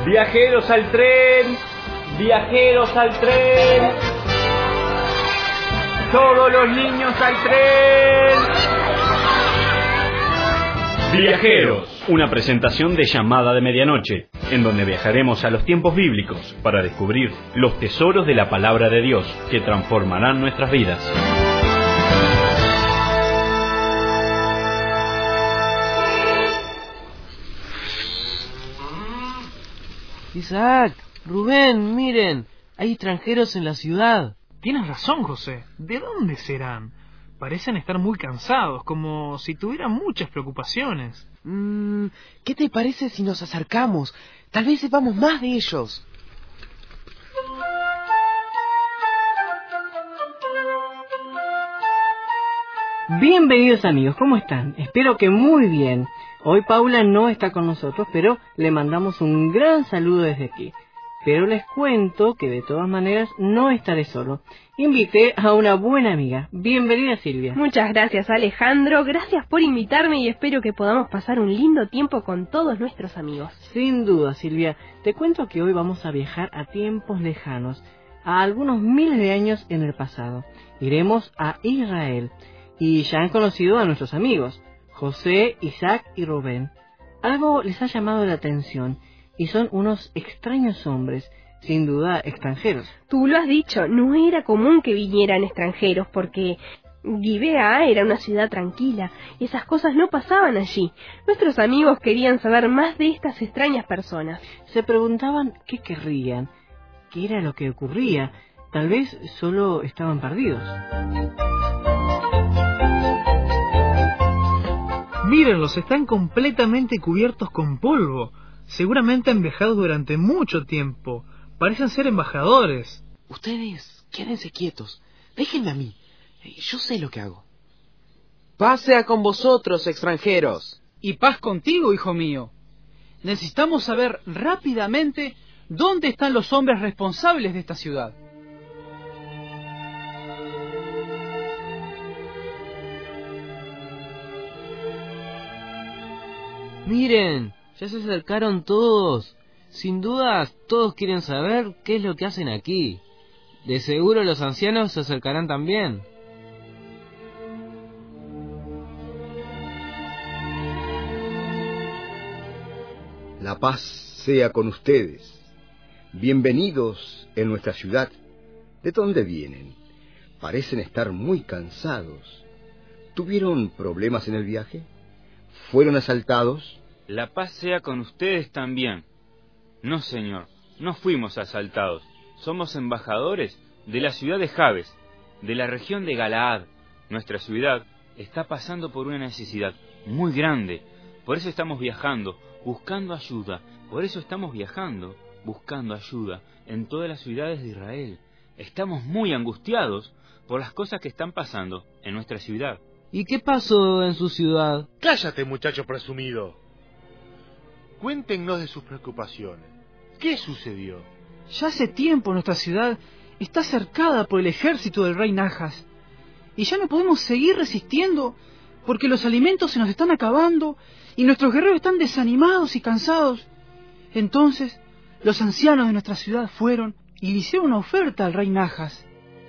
Viajeros al tren, viajeros al tren. Todos los niños al tren. Viajeros, una presentación de Llamada de Medianoche, en donde viajaremos a los tiempos bíblicos para descubrir los tesoros de la palabra de Dios que transformarán nuestras vidas. Isaac, Rubén, miren, hay extranjeros en la ciudad. Tienes razón, José. ¿De dónde serán? Parecen estar muy cansados, como si tuvieran muchas preocupaciones. ¿Qué te parece si nos acercamos? Tal vez sepamos más de ellos. Bienvenidos amigos, ¿cómo están? Espero que muy bien. Hoy Paula no está con nosotros, pero le mandamos un gran saludo desde aquí. Pero les cuento que de todas maneras no estaré solo. Invité a una buena amiga. Bienvenida Silvia. Muchas gracias Alejandro, gracias por invitarme y espero que podamos pasar un lindo tiempo con todos nuestros amigos. Sin duda Silvia, te cuento que hoy vamos a viajar a tiempos lejanos, a algunos miles de años en el pasado. Iremos a Israel y ya han conocido a nuestros amigos, José, Isaac y Rubén. Algo les ha llamado la atención y son unos extraños hombres, sin duda extranjeros. Tú lo has dicho, no era común que vinieran extranjeros porque Gibea era una ciudad tranquila y esas cosas no pasaban allí. Nuestros amigos querían saber más de estas extrañas personas. Se preguntaban qué querrían, qué era lo que ocurría. Tal vez solo estaban perdidos. Mírenlos, están completamente cubiertos con polvo. Seguramente han viajado durante mucho tiempo. Parecen ser embajadores. Ustedes, quédense quietos. Déjenme a mí. Yo sé lo que hago. Paz sea con vosotros, extranjeros. Y paz contigo, hijo mío. Necesitamos saber rápidamente dónde están los hombres responsables de esta ciudad. Miren, ya se acercaron todos. Sin duda, todos quieren saber qué es lo que hacen aquí. De seguro los ancianos se acercarán también. La paz sea con ustedes. Bienvenidos en nuestra ciudad. ¿De dónde vienen? Parecen estar muy cansados. ¿Tuvieron problemas en el viaje? ¿Fueron asaltados? La paz sea con ustedes también. No, señor, no fuimos asaltados. Somos embajadores de la ciudad de Jabes, de la región de Galaad. Nuestra ciudad está pasando por una necesidad muy grande. Por eso estamos viajando, buscando ayuda. Por eso estamos viajando, buscando ayuda en todas las ciudades de Israel. Estamos muy angustiados por las cosas que están pasando en nuestra ciudad. ¿Y qué pasó en su ciudad? Cállate, muchacho presumido. Cuéntenos de sus preocupaciones. ¿Qué sucedió? Ya hace tiempo nuestra ciudad está cercada por el ejército del rey Najas. Y ya no podemos seguir resistiendo porque los alimentos se nos están acabando y nuestros guerreros están desanimados y cansados. Entonces, los ancianos de nuestra ciudad fueron y le hicieron una oferta al rey Najas.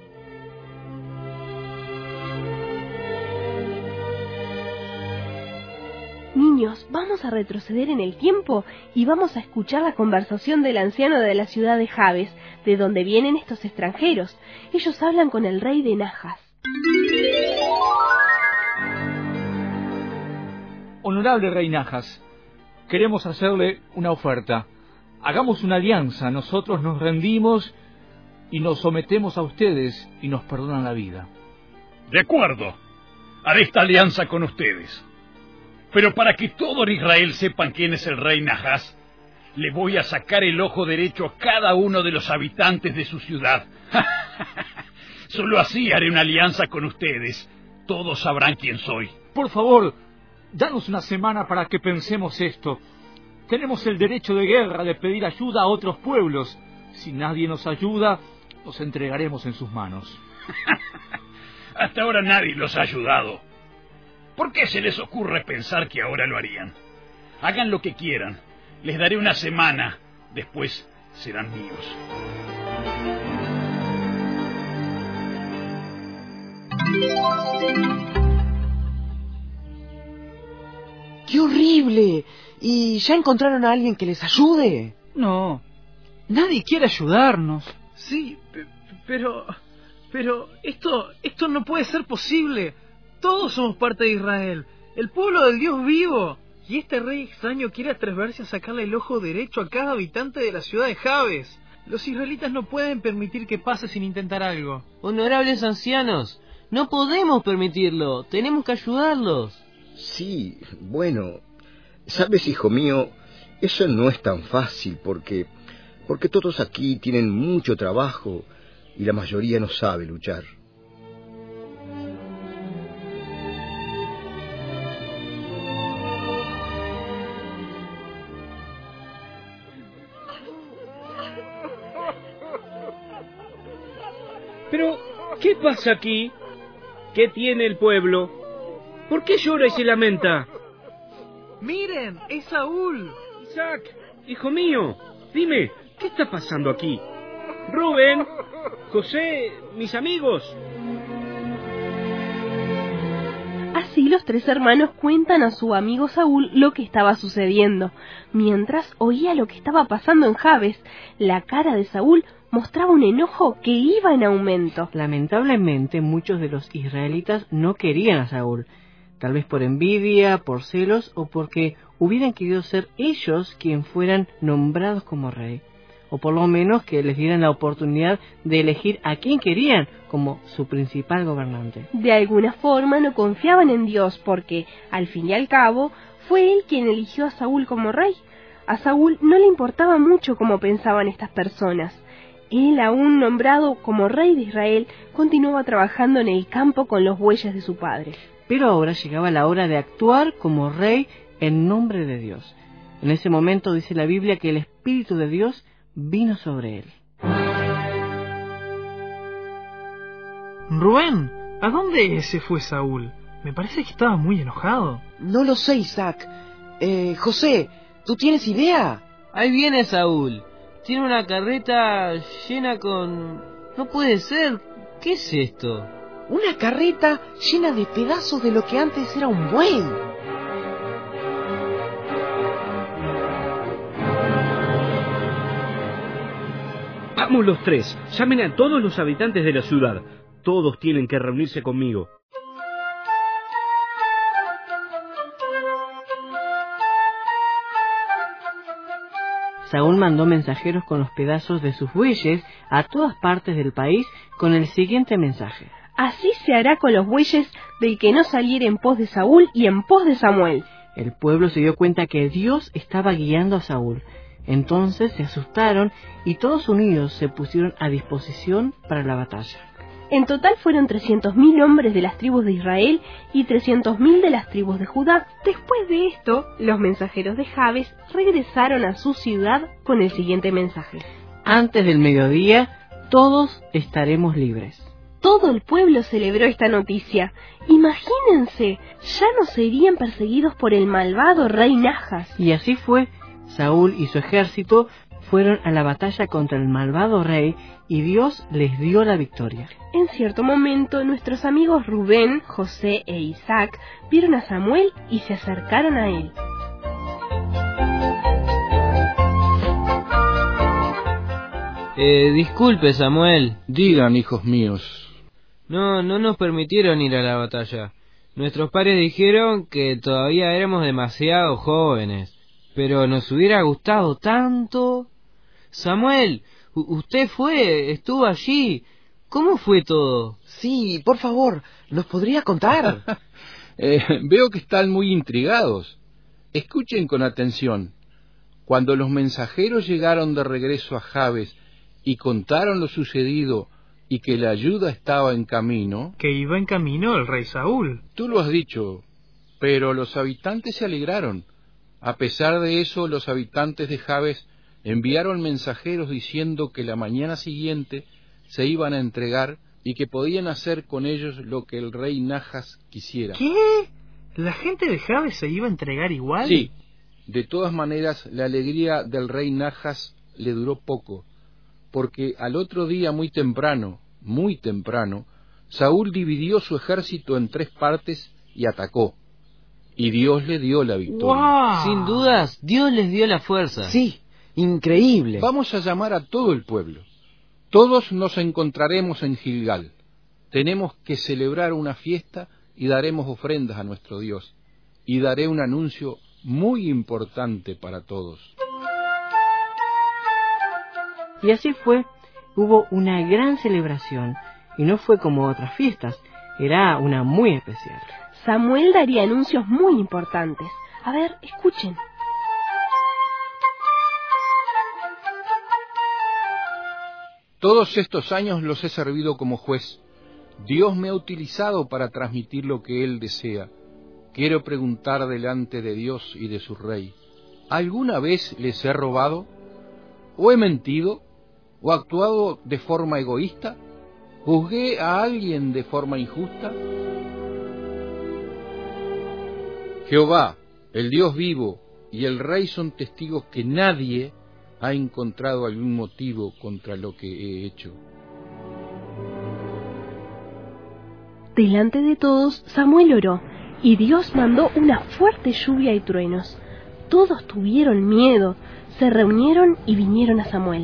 Niños, vamos a retroceder en el tiempo y vamos a escuchar la conversación del anciano de la ciudad de Jabes, de donde vienen estos extranjeros. Ellos hablan con el rey de Najas. Honorable rey Najas, queremos hacerle una oferta. Hagamos una alianza, nosotros nos rendimos y nos sometemos a ustedes y nos perdonan la vida. De acuerdo, haré esta alianza con ustedes. Pero para que todo en Israel sepan quién es el rey Najas, le voy a sacar el ojo derecho a cada uno de los habitantes de su ciudad. Solo así haré una alianza con ustedes. Todos sabrán quién soy. Por favor, danos una semana para que pensemos esto. Tenemos el derecho de guerra de pedir ayuda a otros pueblos. Si nadie nos ayuda, nos entregaremos en sus manos. Hasta ahora nadie los ha ayudado. ¿Por qué se les ocurre pensar que ahora lo harían? Hagan lo que quieran. Les daré una semana. después serán míos. ¡Qué horrible! ¿Y ya encontraron a alguien que les ayude? No, nadie quiere ayudarnos. Sí, pero esto no puede ser posible. Todos somos parte de Israel, el pueblo del Dios vivo. Y este rey extraño quiere atreverse a sacarle el ojo derecho a cada habitante de la ciudad de Jabes. Los israelitas no pueden permitir que pase sin intentar algo. Honorables ancianos, no podemos permitirlo. Tenemos que ayudarlos. Sí, bueno, sabes, hijo mío, eso no es tan fácil porque todos aquí tienen mucho trabajo y la mayoría no sabe luchar. Pero, ¿qué pasa aquí? ¿Qué tiene el pueblo? ¿Por qué llora y se lamenta? ¡Miren! ¡Es Saúl! Isaac, hijo mío, dime, ¿qué está pasando aquí? Rubén, José, mis amigos. Así los tres hermanos cuentan a su amigo Saúl lo que estaba sucediendo. Mientras oía lo que estaba pasando en Jabes, la cara de Saúl mostraba un enojo que iba en aumento. Lamentablemente, muchos de los israelitas no querían a Saúl, tal vez por envidia, por celos o porque hubieran querido ser ellos quien fueran nombrados como rey, o por lo menos que les dieran la oportunidad de elegir a quien querían como su principal gobernante. De alguna forma no confiaban en Dios porque, al fin y al cabo, fue él quien eligió a Saúl como rey. A Saúl no le importaba mucho cómo pensaban estas personas. Él, aún nombrado como rey de Israel, continuaba trabajando en el campo con los bueyes de su padre. Pero ahora llegaba la hora de actuar como rey en nombre de Dios. En ese momento dice la Biblia que el Espíritu de Dios vino sobre él. Rubén, ¿a dónde se fue Saúl? Me parece que estaba muy enojado. No lo sé, Isaac. José, ¿tú tienes idea? Ahí viene Saúl. Tiene una carreta llena con... No puede ser. ¿Qué es esto? Una carreta llena de pedazos de lo que antes era un buey. Vamos los tres, llamen a todos los habitantes de la ciudad. Todos tienen que reunirse conmigo. Saúl mandó mensajeros con los pedazos de sus bueyes a todas partes del país con el siguiente mensaje: Así se hará con los bueyes del que no saliere en pos de Saúl y en pos de Samuel. El pueblo se dio cuenta que Dios estaba guiando a Saúl. Entonces se asustaron y todos unidos se pusieron a disposición para la batalla. En total fueron 300.000 hombres de las tribus de Israel y 300.000 de las tribus de Judá. Después de esto, los mensajeros de Jabes regresaron a su ciudad con el siguiente mensaje: Antes del mediodía, todos estaremos libres. Todo el pueblo celebró esta noticia. Imagínense, ya no serían perseguidos por el malvado rey Najas. Y así fue. Saúl y su ejército fueron a la batalla contra el malvado rey y Dios les dio la victoria. En cierto momento, nuestros amigos Rubén, José e Isaac vieron a Samuel y se acercaron a él. Disculpe, Samuel. Digan, hijos míos. No nos permitieron ir a la batalla. Nuestros padres dijeron que todavía éramos demasiado jóvenes, pero nos hubiera gustado tanto. Samuel, usted estuvo allí. ¿Cómo fue todo? Sí, por favor, ¿nos podría contar? Veo que están muy intrigados. Escuchen con atención. Cuando los mensajeros llegaron de regreso a Jabes y contaron lo sucedido y que la ayuda estaba en camino... Que iba en camino el rey Saúl. Tú lo has dicho, pero los habitantes se alegraron. A pesar de eso, los habitantes de Jabes enviaron mensajeros diciendo que la mañana siguiente se iban a entregar y que podían hacer con ellos lo que el rey Najas quisiera. ¿Qué? ¿La gente de Jabes se iba a entregar igual? Sí. De todas maneras, la alegría del rey Najas le duró poco, porque al otro día muy temprano, Saúl dividió su ejército en 3 partes y atacó. Y Dios le dio la victoria. ¡Wow! Sin dudas, Dios les dio la fuerza. Sí, increíble. Vamos a llamar a todo el pueblo. Todos nos encontraremos en Gilgal. Tenemos que celebrar una fiesta y daremos ofrendas a nuestro Dios. Y daré un anuncio muy importante para todos. Y así fue. Hubo una gran celebración. Y no fue como otras fiestas. Era una muy especial. Samuel daría anuncios muy importantes. A ver, escuchen. Todos estos años los he servido como juez. Dios me ha utilizado para transmitir lo que Él desea. Quiero preguntar delante de Dios y de su Rey, ¿alguna vez les he robado? ¿O he mentido? ¿O actuado de forma egoísta? ¿Juzgué a alguien de forma injusta? Jehová, el Dios vivo, y el Rey son testigos que nadie ha encontrado algún motivo contra lo que he hecho. Delante de todos, Samuel oró, y Dios mandó una fuerte lluvia y truenos. Todos tuvieron miedo, se reunieron y vinieron a Samuel.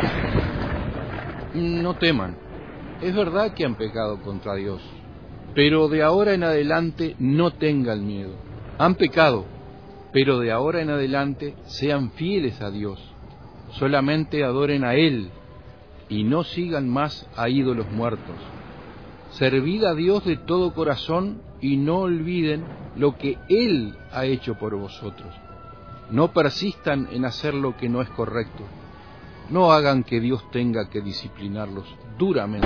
No teman, es verdad que han pecado contra Dios, pero de ahora en adelante no tengan miedo. Han pecado, pero de ahora en adelante sean fieles a Dios. Solamente adoren a Él y no sigan más a ídolos muertos. Servid a Dios de todo corazón y no olviden lo que Él ha hecho por vosotros. No persistan en hacer lo que no es correcto. No hagan que Dios tenga que disciplinarlos duramente.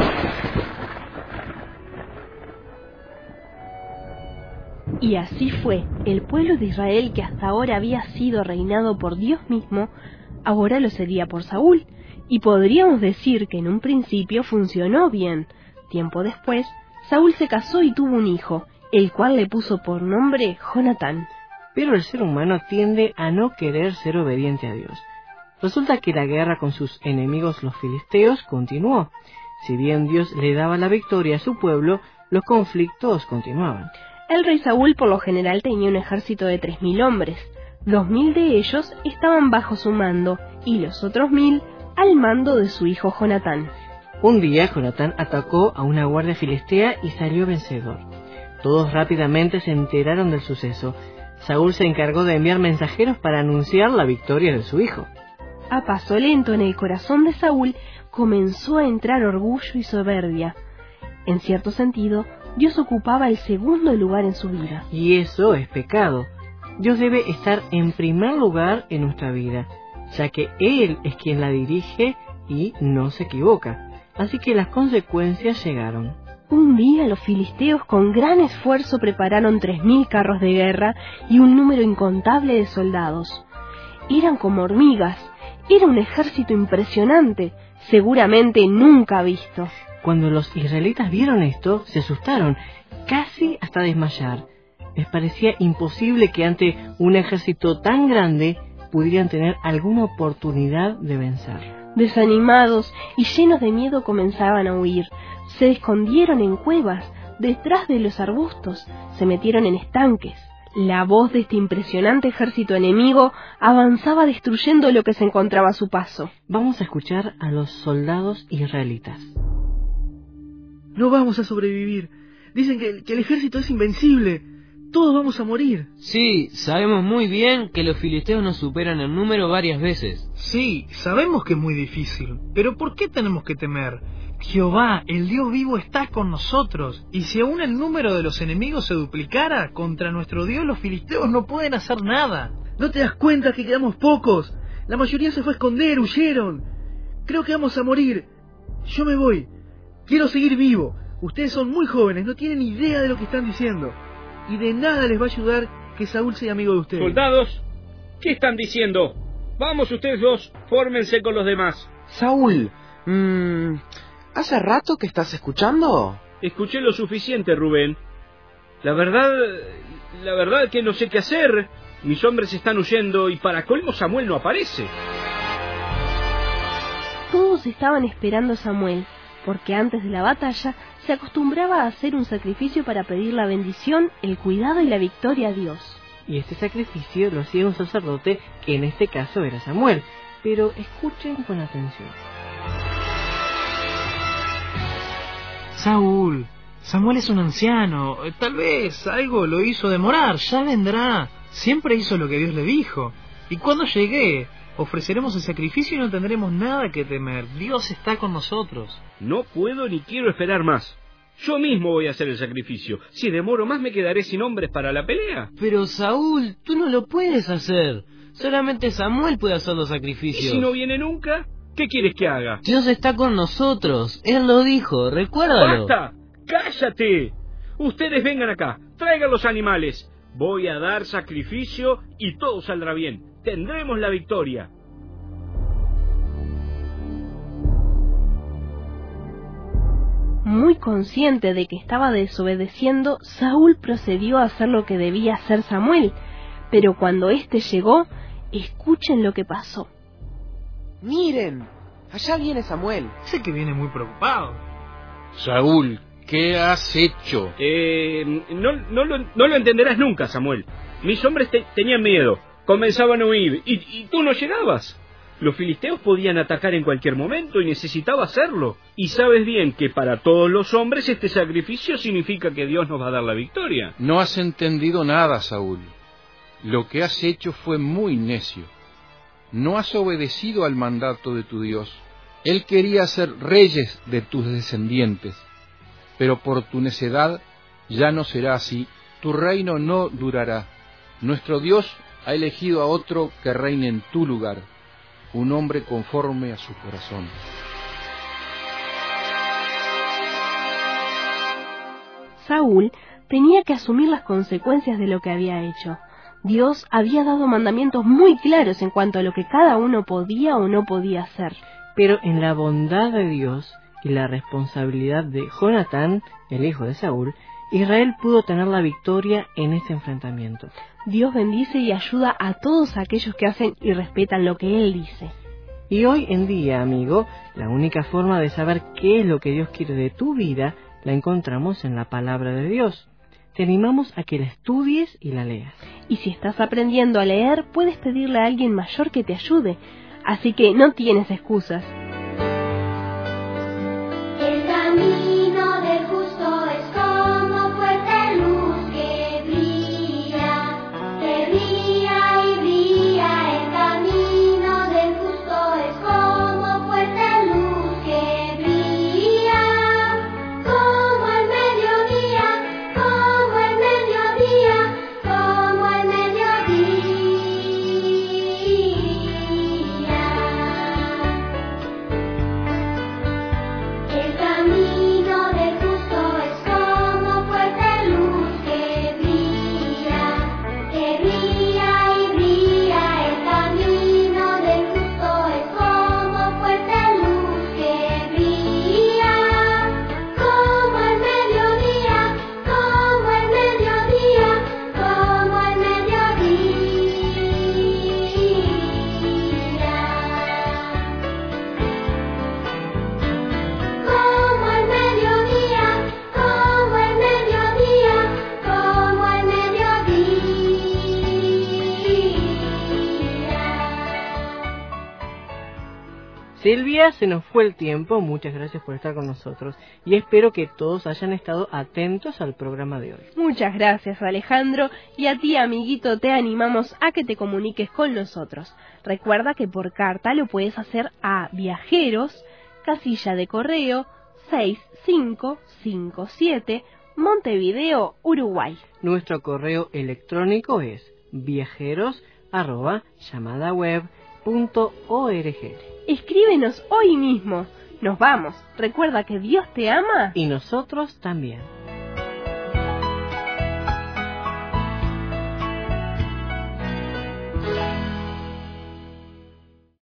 Y así fue. El pueblo de Israel, que hasta ahora había sido reinado por Dios mismo, ahora lo sería por Saúl. Y podríamos decir que en un principio funcionó bien. Tiempo después, Saúl se casó y tuvo un hijo, el cual le puso por nombre Jonatán. Pero el ser humano tiende a no querer ser obediente a Dios. Resulta que la guerra con sus enemigos los filisteos continuó. Si bien Dios le daba la victoria a su pueblo, los conflictos continuaban. El rey Saúl por lo general tenía un ejército de 3.000 hombres. 2.000 de ellos estaban bajo su mando y los otros 1.000 al mando de su hijo Jonatán. Un día Jonatán atacó a una guardia filistea y salió vencedor. Todos rápidamente se enteraron del suceso. Saúl se encargó de enviar mensajeros para anunciar la victoria de su hijo. A paso lento en el corazón de Saúl comenzó a entrar orgullo y soberbia. En cierto sentido, Dios ocupaba el segundo lugar en su vida. Y eso es pecado. Dios debe estar en primer lugar en nuestra vida, ya que Él es quien la dirige y no se equivoca. Así que las consecuencias llegaron. Un día los filisteos con gran esfuerzo prepararon 3.000 carros de guerra y un número incontable de soldados. Eran como hormigas. Era un ejército impresionante, seguramente nunca visto. Cuando los israelitas vieron esto, se asustaron, casi hasta desmayar. Les parecía imposible que ante un ejército tan grande pudieran tener alguna oportunidad de vencer. Desanimados y llenos de miedo comenzaban a huir. Se escondieron en cuevas, detrás de los arbustos, se metieron en estanques. La voz de este impresionante ejército enemigo avanzaba destruyendo lo que se encontraba a su paso. Vamos a escuchar a los soldados israelitas. No vamos a sobrevivir. Dicen que el ejército es invencible. Todos vamos a morir. Sí, sabemos muy bien que los filisteos nos superan en número varias veces. Sí, sabemos que es muy difícil. Pero ¿por qué tenemos que temer? Jehová, el Dios vivo, está con nosotros. Y si aún el número de los enemigos se duplicara, contra nuestro Dios los filisteos no pueden hacer nada. ¿No te das cuenta que quedamos pocos? La mayoría se fue a esconder, huyeron. Creo que vamos a morir. Yo me voy. Quiero seguir vivo. Ustedes son muy jóvenes, no tienen idea de lo que están diciendo. Y de nada les va a ayudar que Saúl sea amigo de ustedes. Soldados, ¿qué están diciendo? Vamos ustedes dos, fórmense con los demás. Saúl, ¿hace rato que estás escuchando? Escuché lo suficiente, Rubén. La verdad que no sé qué hacer. Mis hombres están huyendo y para colmo Samuel no aparece. Todos estaban esperando a Samuel, porque antes de la batalla se acostumbraba a hacer un sacrificio para pedir la bendición, el cuidado y la victoria a Dios. Y este sacrificio lo hacía un sacerdote, que en este caso era Samuel. Pero escuchen con atención. Samuel es un anciano. Tal vez algo lo hizo demorar. Ya vendrá. Siempre hizo lo que Dios le dijo. Y cuando llegue, ofreceremos el sacrificio y no tendremos nada que temer. Dios está con nosotros. No puedo ni quiero esperar más. Yo mismo voy a hacer el sacrificio. Si demoro más me quedaré sin hombres para la pelea. Pero Saúl, tú no lo puedes hacer. Solamente Samuel puede hacer los sacrificios. ¿Y si no viene nunca? ¿Qué quieres que haga? Dios está con nosotros. Él lo dijo, recuérdalo. ¡Basta! ¡Cállate! Ustedes vengan acá, traigan los animales. Voy a dar sacrificio y todo saldrá bien. Tendremos la victoria. Muy consciente de que estaba desobedeciendo, Saúl procedió a hacer lo que debía hacer Samuel. Pero cuando éste llegó, escuchen lo que pasó. ¡Miren! Allá viene Samuel. Sé que viene muy preocupado. Saúl, ¿qué has hecho? No lo entenderás nunca, Samuel. Mis hombres tenían miedo, comenzaban a huir, y tú no llegabas. Los filisteos podían atacar en cualquier momento y necesitaba hacerlo. Y sabes bien que para todos los hombres este sacrificio significa que Dios nos va a dar la victoria. No has entendido nada, Saúl. Lo que has hecho fue muy necio. No has obedecido al mandato de tu Dios. Él quería ser reyes de tus descendientes, pero por tu necedad ya no será así. Tu reino no durará. Nuestro Dios ha elegido a otro que reine en tu lugar, un hombre conforme a su corazón. Saúl tenía que asumir las consecuencias de lo que había hecho. Dios había dado mandamientos muy claros en cuanto a lo que cada uno podía o no podía hacer. Pero en la bondad de Dios y la responsabilidad de Jonatán, el hijo de Saúl, Israel pudo tener la victoria en este enfrentamiento. Dios bendice y ayuda a todos aquellos que hacen y respetan lo que Él dice. Y hoy en día, amigo, la única forma de saber qué es lo que Dios quiere de tu vida la encontramos en la palabra de Dios. Te animamos a que la estudies y la leas. Y si estás aprendiendo a leer, puedes pedirle a alguien mayor que te ayude. Así que no tienes excusas. El camino del justo es como fuerte luz que brilla y brilla. El camino del justo es como fuerte luz que brilla, como el mediodía, como el mediodía, como el mediodía. El camino del justo es como fuerte luz que brilla y brilla. El camino del justo es como fuerte luz que brilla, como el mediodía, como el mediodía, como el mediodía. Como el mediodía, como el mediodía, como el mediodía. Silvia, se nos fue el tiempo. Muchas gracias por estar con nosotros. Y espero que todos hayan estado atentos al programa de hoy. Muchas gracias, Alejandro, y a ti, amiguito, te animamos a que te comuniques con nosotros. Recuerda que por carta lo puedes hacer a Viajeros, casilla de correo 6557, Montevideo, Uruguay. Nuestro correo electrónico es viajeros@llamadaweb.org. Escríbenos hoy mismo. Nos vamos. Recuerda que Dios te ama y nosotros también.